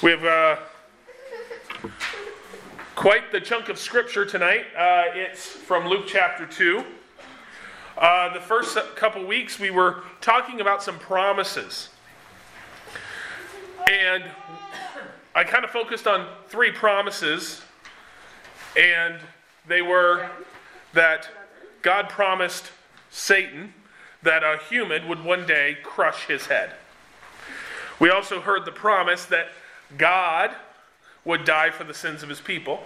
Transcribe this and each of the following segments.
We have quite the chunk of scripture tonight. It's from Luke chapter 2. The first couple weeks we were talking about some promises. And I kind of focused on three promises. And they were that God promised Satan that a human would one day crush his head. We also heard the promise that God would die for the sins of his people.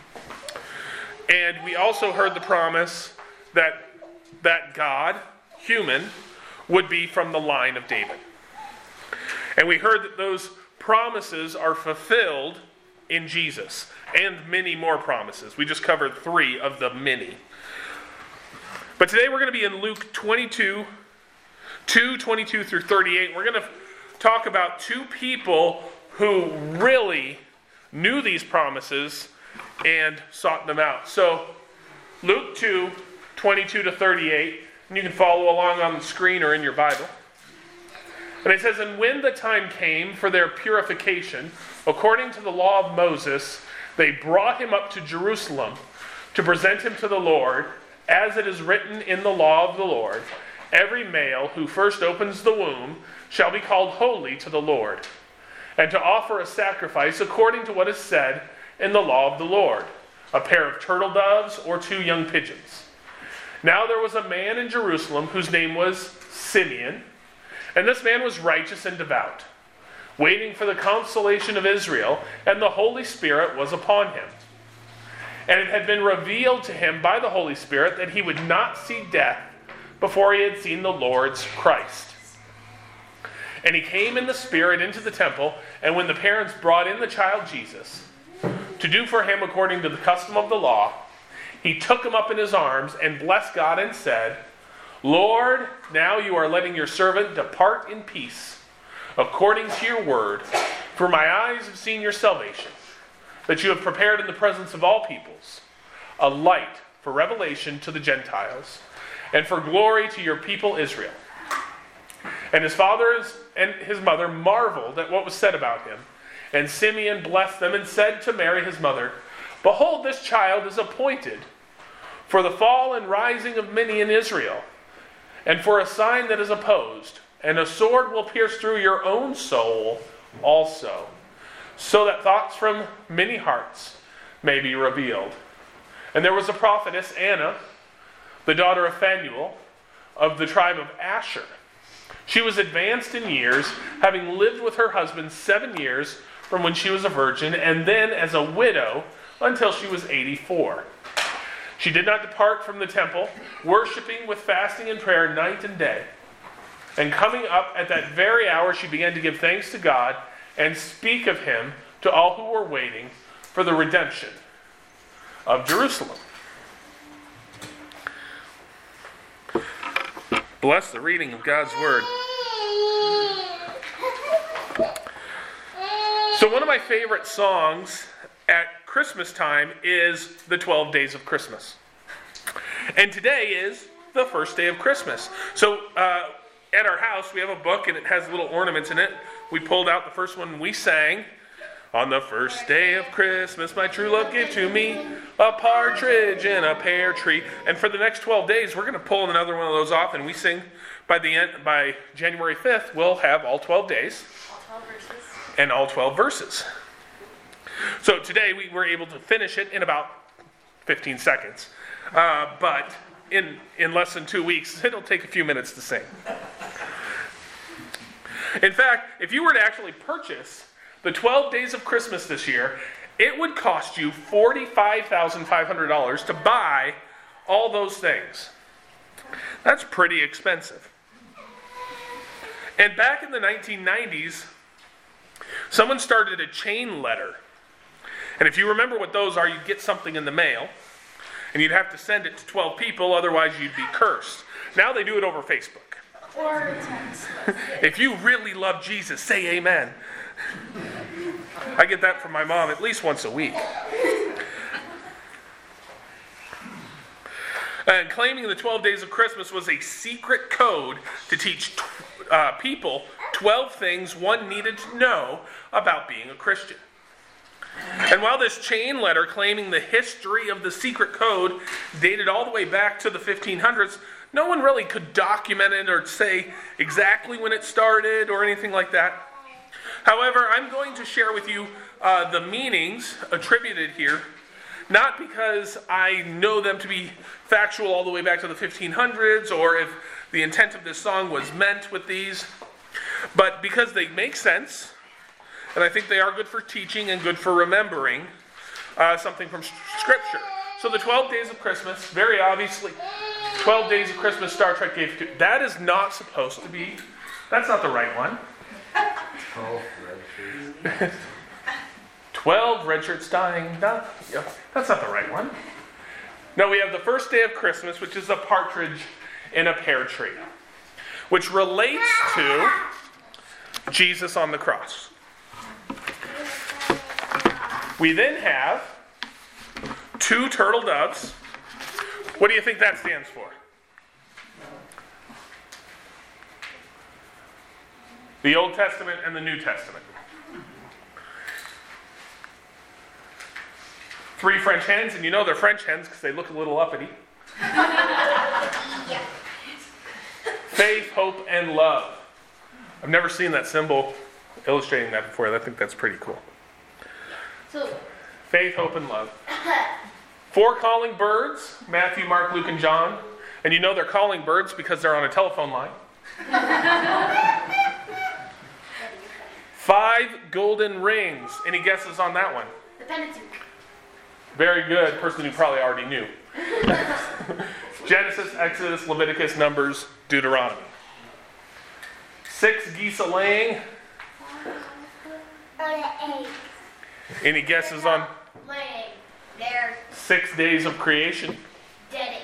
And we also heard the promise that God, human, would be from the line of David. And we heard that those promises are fulfilled in Jesus, and many more promises. We just covered three of the many. But today we're going to be in Luke 22 through 38. We're going to talk about two people who really knew these promises and sought them out. So, Luke 2, 22 to 38, and you can follow along on the screen or in your Bible. And it says, "And when the time came for their purification, according to the law of Moses, they brought him up to Jerusalem to present him to the Lord, as it is written in the law of the Lord, every male who first opens the womb shall be called holy to the Lord, and to offer a sacrifice according to what is said in the law of the Lord, a pair of turtle doves or 2 young pigeons. Now there was a man in Jerusalem whose name was Simeon, and this man was righteous and devout, waiting for the consolation of Israel, and the Holy Spirit was upon him. And it had been revealed to him by the Holy Spirit that he would not see death before he had seen the Lord's Christ. And he came in the Spirit into the temple, and when the parents brought in the child Jesus, to do for him according to the custom of the law, he took him up in his arms and blessed God and said, Lord, now you are letting your servant depart in peace, according to your word, for my eyes have seen your salvation, that you have prepared in the presence of all peoples, a light for revelation to the Gentiles, and for glory to your people Israel. And his father and his mother marveled at what was said about him. And Simeon blessed them and said to Mary his mother, Behold, this child is appointed for the fall and rising of many in Israel, and for a sign that is opposed, and a sword will pierce through your own soul also, so that thoughts from many hearts may be revealed. And there was a prophetess, Anna, the daughter of Phanuel, of the tribe of Asher. She was advanced in years, having lived with her husband 7 years from when she was a virgin, and then as a widow until she was 84. She did not depart from the temple, worshiping with fasting and prayer night and day. And coming up at that very hour, she began to give thanks to God and speak of him to all who were waiting for the redemption of Jerusalem." Bless the reading of God's Word. So one of my favorite songs at Christmas time is the 12 Days of Christmas. And today is the first day of Christmas. So at our house we have a book and it has little ornaments in it. We pulled out the first one we sang. On the first day of Christmas, my true love gave to me a partridge in a pear tree. And for the next 12 days, we're going to pull another one of those off, and we sing by January 5th, we'll have all 12 days. All 12 verses. And all 12 verses. So today we were able to finish it in about 15 seconds. But in less than 2 weeks, it'll take a few minutes to sing. In fact, if you were to actually purchase the 12 Days of Christmas this year, it would cost you $45,500 to buy all those things. That's pretty expensive. And back in the 1990s, someone started a chain letter. And if you remember what those are, you'd get something in the mail, and you'd have to send it to 12 people, otherwise you'd be cursed. Now they do it over Facebook. Or text. If you really love Jesus, say amen. I get that from my mom at least once a week. And claiming the 12 Days of Christmas was a secret code to teach people 12 things one needed to know about being a Christian. And while this chain letter claiming the history of the secret code dated all the way back to the 1500s, no one really could document it or say exactly when it started or anything like that. However, I'm going to share with you the meanings attributed here, not because I know them to be factual all the way back to the 1500s or if the intent of this song was meant with these, but because they make sense, and I think they are good for teaching and good for remembering something from Scripture. So the 12 days of Christmas, very obviously, 12 days of Christmas Star Trek gave to. That is not supposed to be, that's not the right one. 12 red shirts dying. No, that's not the right one. No, we have the first day of Christmas, which is a partridge in a pear tree, which relates to Jesus on the cross. We then have 2 turtle doves. What do you think that stands for? The Old Testament and the New Testament. 3 French hens, and you know they're French hens because they look a little uppity. Faith, hope, and love. I've never seen that symbol illustrating that before. I think that's pretty cool. Faith, hope, and love. 4 calling birds, Matthew, Mark, Luke, and John. And you know they're calling birds because they're on a telephone line. 5 golden rings. Any guesses on that one? The Pentateuch. Very good. Person who probably already knew. Genesis, Exodus, Leviticus, Numbers, Deuteronomy. 6 geese a laying. Any guesses on Laying. There. 6 days of creation? Dead.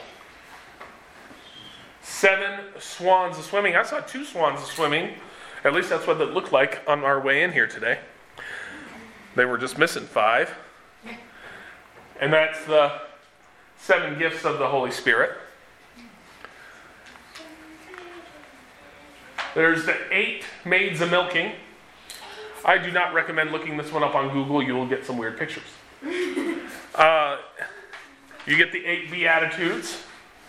7 swans a swimming. I saw 2 swans a swimming. At least that's what it looked like on our way in here today. They were just missing 5. And that's the 7 gifts of the Holy Spirit. There's the 8 maids a milking. I do not recommend looking this one up on Google. You will get some weird pictures. You get the 8 Beatitudes.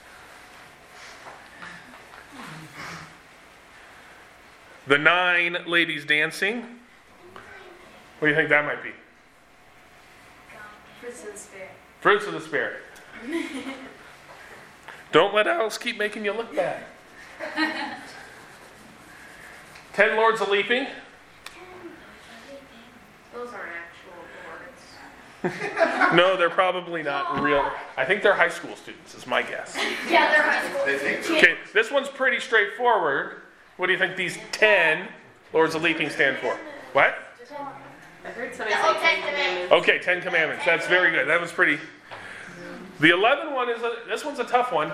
The 9 ladies dancing. What do you think that might be? Fruits of the Spirit. Fruits of the Spirit. Don't let Alice keep making you look bad. 10 lords a leaping. Those aren't actual lords. No, they're probably not real. I think they're high school students, is my guess. Yeah, they're high school. Okay, this one's pretty straightforward. What do you think these 10 lords a leaping stand for? What? I heard somebody say 10 Commandments. Okay, 10 Commandments. That's very good. That was pretty. The 11 one is this one's a tough one.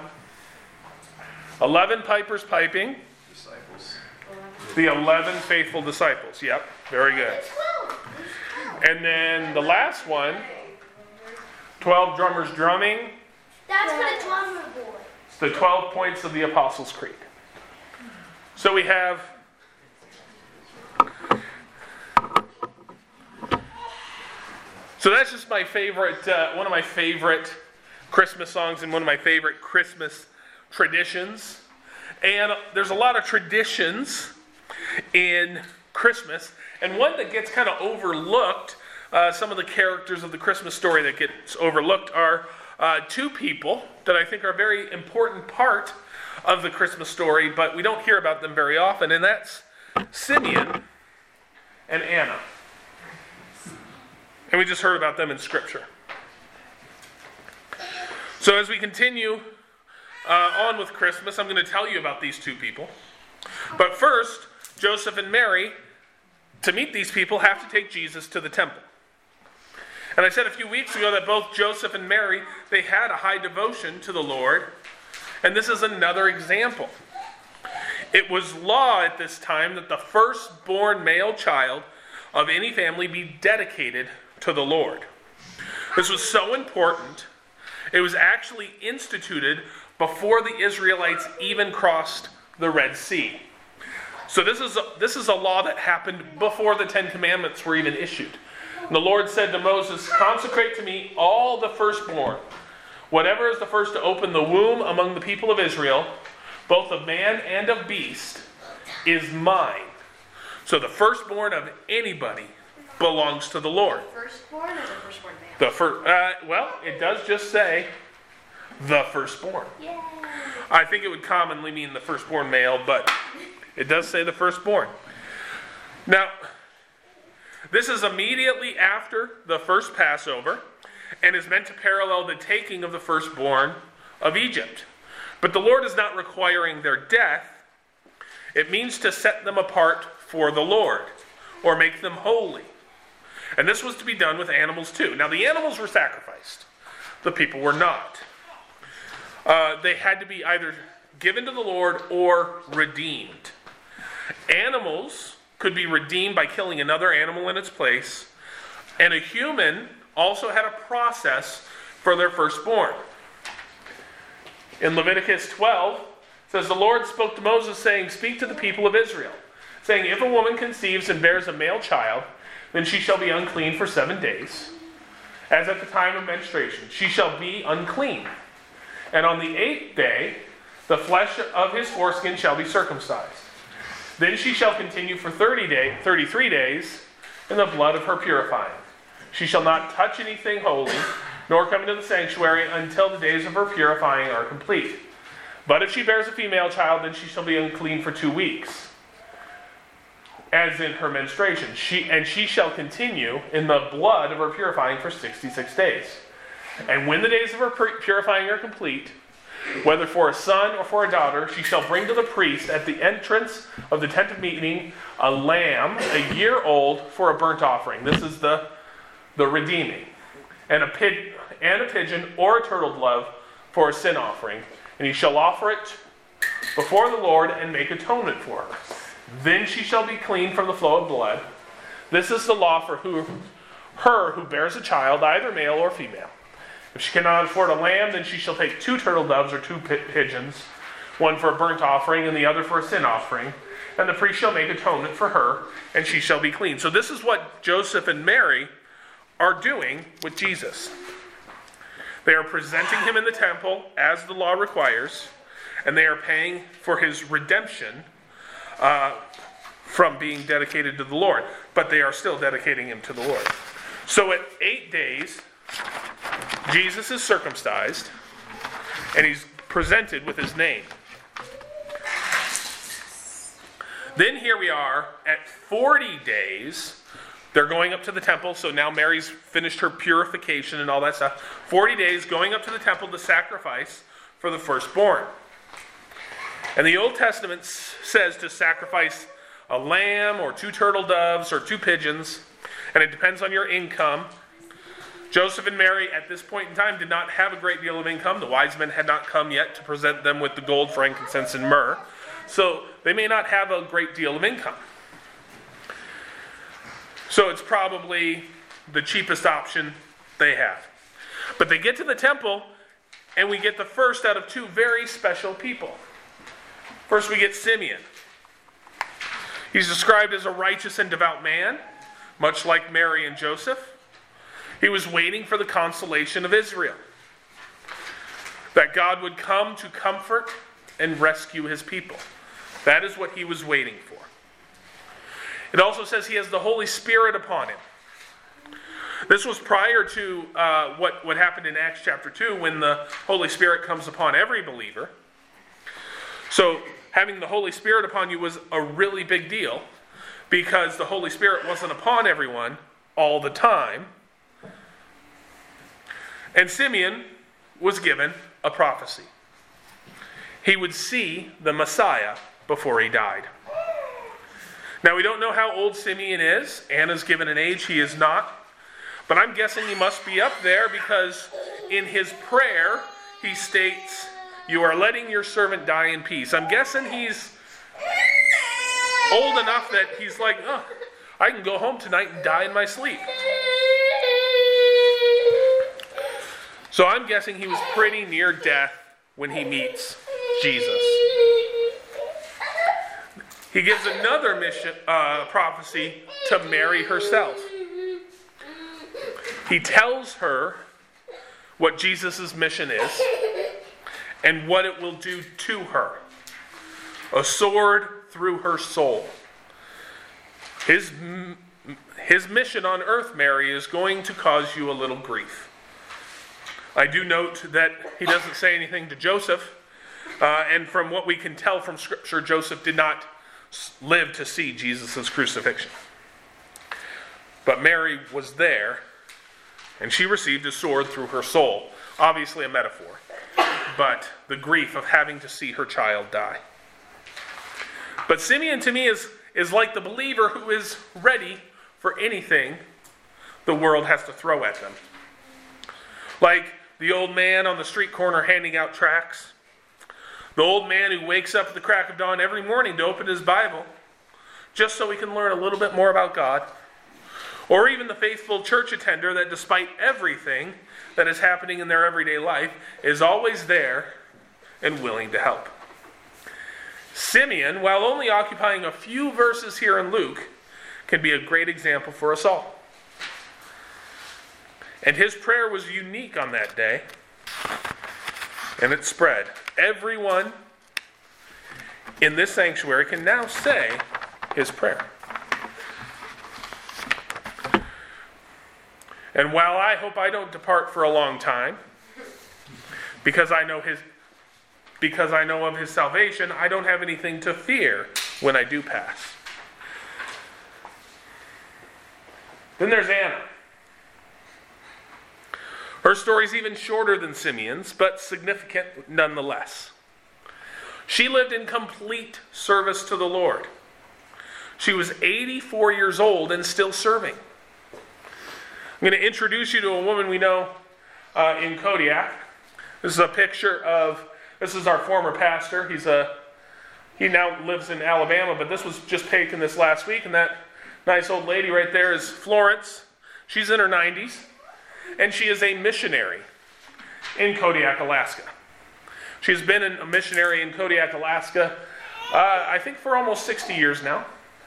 11 pipers piping. Disciples. The 11 faithful disciples. Yep, very good. And then the last one, 12 drummers drumming. That's for the drummer boy. It's the 12 points of the Apostles' Creed. So we have so that's just my favorite, one of my favorite Christmas songs and one of my favorite Christmas traditions. And there's a lot of traditions in Christmas. And one that gets kind of overlooked, some of the characters of the Christmas story that gets overlooked are 2 people that I think are a very important part of the Christmas story, but we don't hear about them very often, and that's Simeon and Anna. And we just heard about them in Scripture. So as we continue on with Christmas, I'm going to tell you about these 2 people. But first, Joseph and Mary, to meet these people, have to take Jesus to the temple. And I said a few weeks ago that both Joseph and Mary, they had a high devotion to the Lord. And this is another example. It was law at this time that the firstborn male child of any family be dedicated to the Lord. This was so important. It was actually instituted before the Israelites even crossed the Red Sea. So this is a law that happened before the Ten Commandments were even issued. And the Lord said to Moses, consecrate to me all the firstborn. Whatever is the first to open the womb among the people of Israel, both of man and of beast, is mine. So the firstborn of anybody belongs to the Lord. Firstborn or the firstborn male? Well, it does just say the firstborn. Yay. I think it would commonly mean the firstborn male, but it does say the firstborn. Now, this is immediately after the first Passover and is meant to parallel the taking of the firstborn of Egypt. But the Lord is not requiring their death. It means to set them apart for the Lord or make them holy. And this was to be done with animals too. Now, the animals were sacrificed. The people were not. They had to be either given to the Lord or redeemed. Animals could be redeemed by killing another animal in its place. And a human also had a process for their firstborn. In Leviticus 12, it says, the Lord spoke to Moses, saying, speak to the people of Israel, saying, if a woman conceives and bears a male child, then she shall be unclean for 7 days, as at the time of menstruation. She shall be unclean. And on the 8th day, the flesh of his foreskin shall be circumcised. Then she shall continue for 33 days in the blood of her purifying. She shall not touch anything holy, nor come into the sanctuary until the days of her purifying are complete. But if she bears a female child, then she shall be unclean for 2 weeks, as in her menstruation. She shall continue in the blood of her purifying for 66 days. And when the days of her purifying are complete, whether for a son or for a daughter, she shall bring to the priest at the entrance of the tent of meeting a lamb, a year old, for a burnt offering. This is the redeeming. And a pigeon or a turtle dove for a sin offering. And he shall offer it before the Lord and make atonement for her. Then she shall be clean from the flow of blood. This is the law for her who bears a child, either male or female. If she cannot afford a lamb, then she shall take 2 turtle doves or 2 pigeons, one for a burnt offering and the other for a sin offering. And the priest shall make atonement for her, and she shall be clean. So this is what Joseph and Mary are doing with Jesus. They are presenting him in the temple as the law requires, and they are paying for his redemption from being dedicated to the Lord. But they are still dedicating him to the Lord. So at 8 days, Jesus is circumcised, and he's presented with his name. Then here we are at 40 days. They're going up to the temple, so now Mary's finished her purification and all that stuff. 40 days going up to the temple to sacrifice for the firstborn. And the Old Testament says to sacrifice a lamb or 2 turtle doves or 2 pigeons, and it depends on your income. Joseph and Mary at this point in time did not have a great deal of income. The wise men had not come yet to present them with the gold, frankincense, and myrrh. So they may not have a great deal of income. So it's probably the cheapest option they have. But they get to the temple, and we get the first out of 2 very special people. First we get Simeon. He's described as a righteous and devout man, much like Mary and Joseph. He was waiting for the consolation of Israel, that God would come to comfort and rescue his people. That is what he was waiting for. It also says he has the Holy Spirit upon him. This was prior to what happened in Acts chapter 2 when the Holy Spirit comes upon every believer. So having the Holy Spirit upon you was a really big deal because the Holy Spirit wasn't upon everyone all the time. And Simeon was given a prophecy. He would see the Messiah before he died. Now, we don't know how old Simeon is. Anna's given an age. He is not. But I'm guessing he must be up there because in his prayer, he states, "You are letting your servant die in peace." I'm guessing he's old enough that he's like, "Oh, I can go home tonight and die in my sleep." So I'm guessing he was pretty near death when he meets Jesus. he gives another prophecy to Mary herself. He tells her what Jesus' mission is and what it will do to her. A sword through her soul. His mission on earth, Mary, is going to cause you a little grief. I do note that he doesn't say anything to Joseph, and from what we can tell from Scripture, Joseph did not live to see Jesus' crucifixion. But Mary was there, and she received a sword through her soul. Obviously a metaphor, but the grief of having to see her child die. But Simeon to me is like the believer who is ready for anything the world has to throw at them. Like the old man on the street corner handing out tracts. The old man who wakes up at the crack of dawn every morning to open his Bible just so he can learn a little bit more about God. Or even the faithful church attender that despite everything that is happening in their everyday life is always there and willing to help. Simeon, while only occupying a few verses here in Luke, can be a great example for us all. And his prayer was unique on that day, and it spread. Everyone in this sanctuary can now say his prayer. And while I hope I don't depart for a long time, because I know of his salvation, I don't have anything to fear when I do pass. Then there's Anna. Her story's even shorter than Simeon's, but significant nonetheless. She lived in complete service to the Lord. She was 84 years old and still serving. I'm going to introduce you to a woman we know in Kodiak. This is a picture of, this is our former pastor. He now lives in Alabama, but this was just taken this last week, and that nice old lady right there is Florence. She's in her 90s, and she is a missionary in Kodiak, Alaska. She's been a missionary in Kodiak, Alaska, I think for almost 60 years now.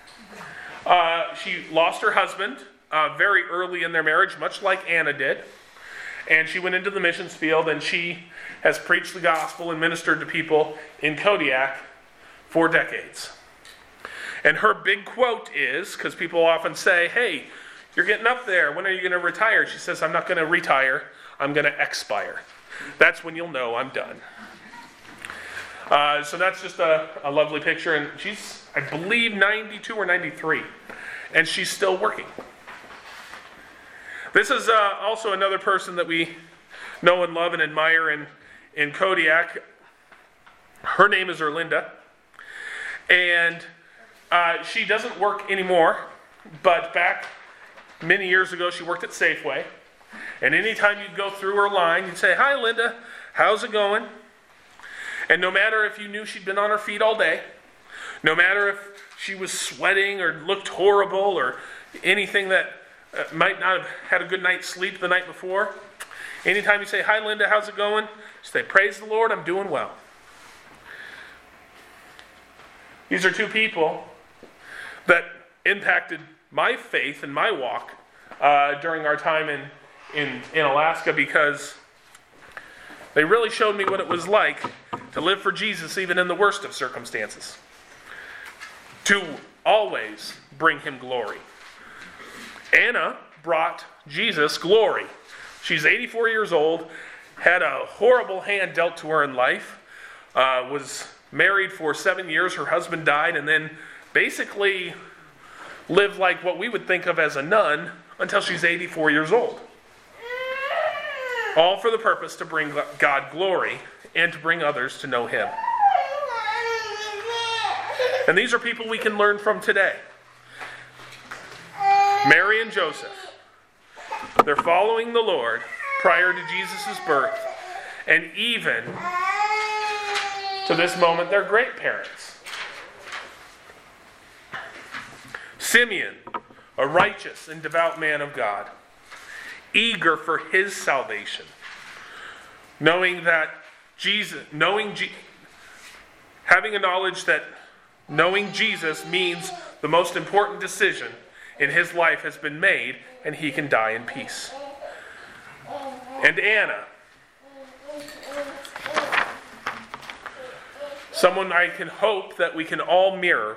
She lost her husband very early in their marriage, much like Anna did. And she went into the missions field, and she has preached the gospel and ministered to people in Kodiak for decades. And her big quote is, because people often say, hey, you're getting up there, when are you going to retire? She says, I'm not going to retire, I'm going to expire. That's when you'll know I'm done. So that's just a lovely picture, and she's, I believe, 92 or 93, and she's still working. This is also another person that we know and love and admire in Kodiak. Her name is Erlinda, and she doesn't work anymore, but back many years ago she worked at Safeway, and anytime you'd go through her line, you'd say, hi Linda, how's it going? And no matter if you knew she'd been on her feet all day, no matter if she was sweating or looked horrible or anything that might not have had a good night's sleep the night before, anytime you say, hi Linda, how's it going? She say, praise the Lord, I'm doing well. These are two people that impacted my faith and my walk during our time in Alaska, because they really showed me what it was like to live for Jesus even in the worst of circumstances. To always bring him glory. Anna brought Jesus glory. She's 84 years old, had a horrible hand dealt to her in life, was married for 7 years, her husband died, and then basically lived like what we would think of as a nun until she's 84 years old. All for the purpose to bring God glory and to bring others to know him. And these are people we can learn from today. Mary and Joseph, they're following the Lord prior to Jesus' birth, and even to this moment, they're great parents. Simeon, a righteous and devout man of God, eager for his salvation, knowing that having a knowledge that knowing Jesus means the most important decision in his life has been made, and he can die in peace. And Anna, someone I can hope that we can all mirror.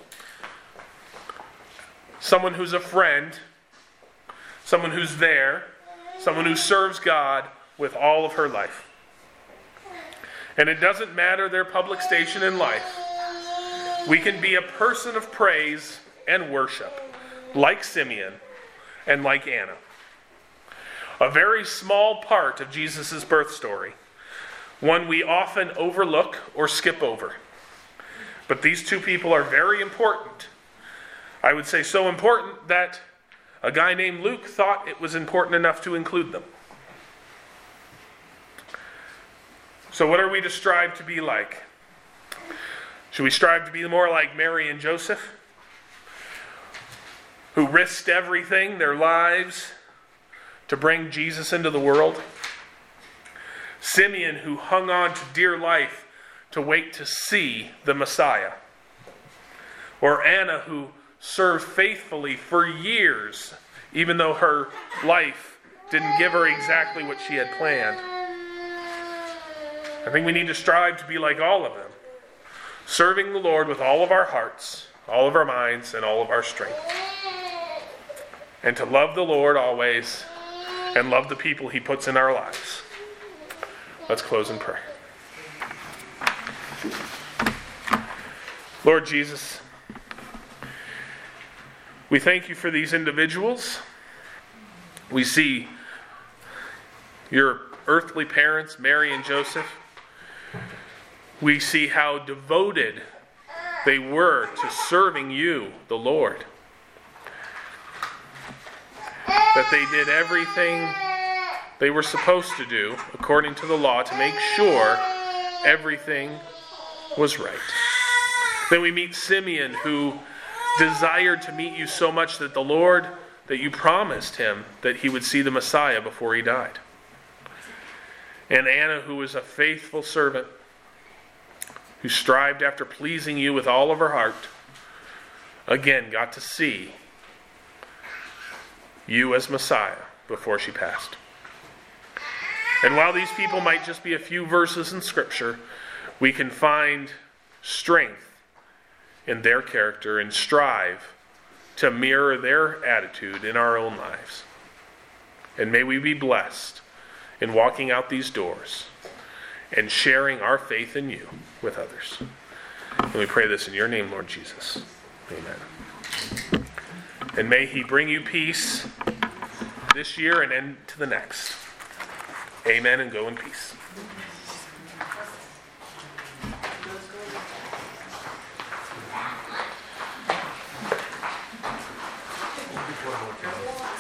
Someone who's a friend, someone who's there, someone who serves God with all of her life. And it doesn't matter their public station in life. We can be a person of praise and worship, like Simeon and like Anna. A very small part of Jesus' birth story, one we often overlook or skip over. But these two people are very important. I would say so important that a guy named Luke thought it was important enough to include them. So what are we to strive to be like? Should we strive to be more like Mary and Joseph, who risked everything, their lives, to bring Jesus into the world? Simeon, who hung on to dear life to wait to see the Messiah? Or Anna, who served faithfully for years, even though her life didn't give her exactly what she had planned? I think we need to strive to be like all of them, serving the Lord with all of our hearts, all of our minds, and all of our strength. And to love the Lord always, and love the people he puts in our lives. Let's close in prayer. Lord Jesus, we thank you for these individuals. We see your earthly parents, Mary and Joseph. We see how devoted they were to serving you, the Lord. That they did everything they were supposed to do according to the law to make sure everything was right. Then we meet Simeon, who desired to meet you so much that that you promised him that he would see the Messiah before he died. And Anna, who was a faithful servant, who strived after pleasing you with all of her heart, again got to see you as Messiah before she passed. And while these people might just be a few verses in Scripture, we can find strength in their character and strive to mirror their attitude in our own lives. And may we be blessed in walking out these doors and sharing our faith in you with others. And we pray this in your name, Lord Jesus. Amen. And may he bring you peace this year and into the next. Amen, and go in peace. Before I look at it.